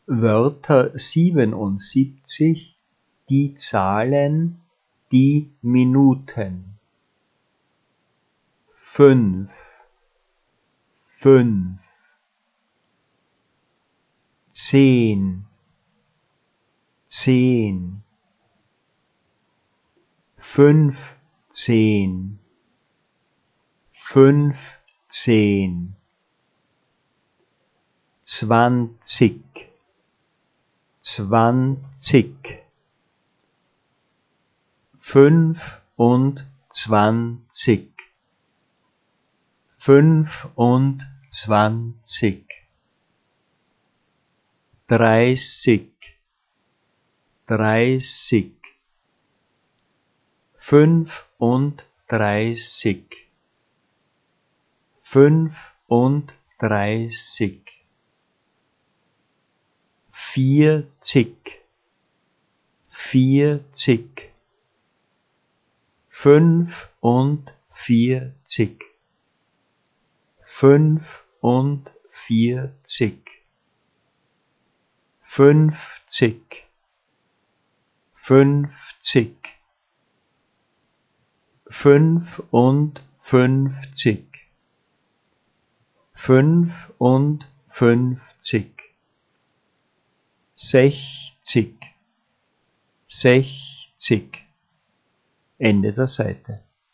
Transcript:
Wörter 77, die Zahlen, die Minuten. 5, 5, 10, 10, 15, 15, 20, 20, 25, 25, 30, 30, 35, 35, 40, 40, 45, 45, 50, 50, 55, 55, 60, 60. Ende der Seite.